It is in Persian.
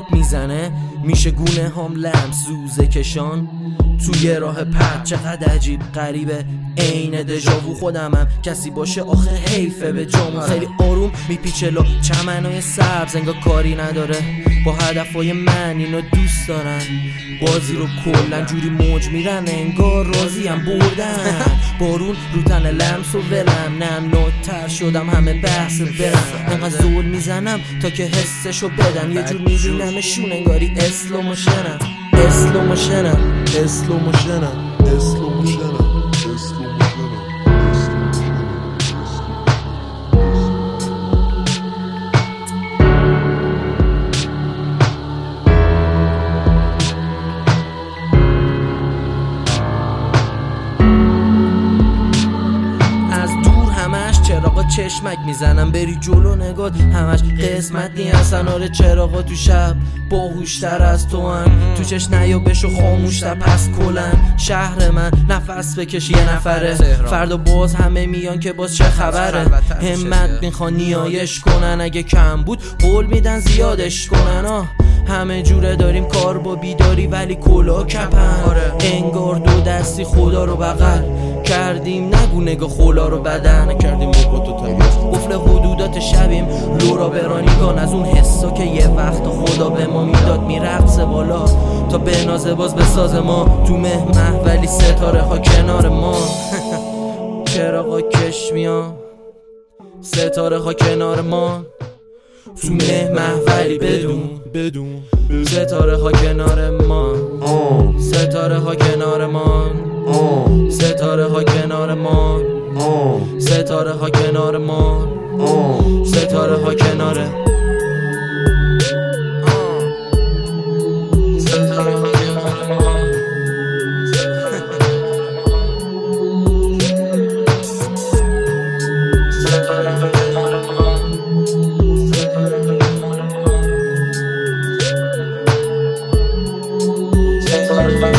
میزنه میشه گونه هم لمس زوزه کشان توی راه پرد. چقدر عجیب غریبه عین دژاوو، خودمم کسی باشه آخه حیفه به جامون. خیلی آروم میپیچه لا چمنای سبز، انگار کاری نداره با هدفهای من، اینو دوست دارن بازی رو کلن جوری موج میرن انگار راضی هم بردن. بارون رو تن لمس و ولم نمناتر شدم همه بحث برم. انقدر زول میزنم تا که حسشو بدن، یه جور میبینمشون انگاری اسلو موشنم اسلو موشنم اسلو موشنم اسلو موشنم. چراغا چشمک میزنم بری جلو نگات همش قسمت نیستن. آره چراغا تو شب باهوشتر از تو هن، تو چش نیا بشو خاموشتر پس کلن. شهر من نفس بکش یه نفره، فردا باز همه میان که باز چه خبره. همت میخوان نیایش کنن، اگه کم بود قول میدن زیادش کنن. همه جوره داریم کار با بیداری ولی کلا کپن. انگار دو دستی خدا رو بغل کردیم، نگو نگاه خولا رو بدن نکردیم قفل حدودات شبیم لورا برانیگان از اون حسا که یه وقت خدا به ما میداد میرقصه بالا تا به نازه باز بساز ما تو مه ولی ستاره ها کنار ما. چراغا کش میان ستاره ها کنار ما تو مه ولی بدون ستاره ها کنار ما ستاره ها کنار ما ستاره ها کنار ما ستاره ها کنار ما ستاره ها کناره ستاره ها کنار ما. ستاره ها کنار ما. ستاره ها کنار ما.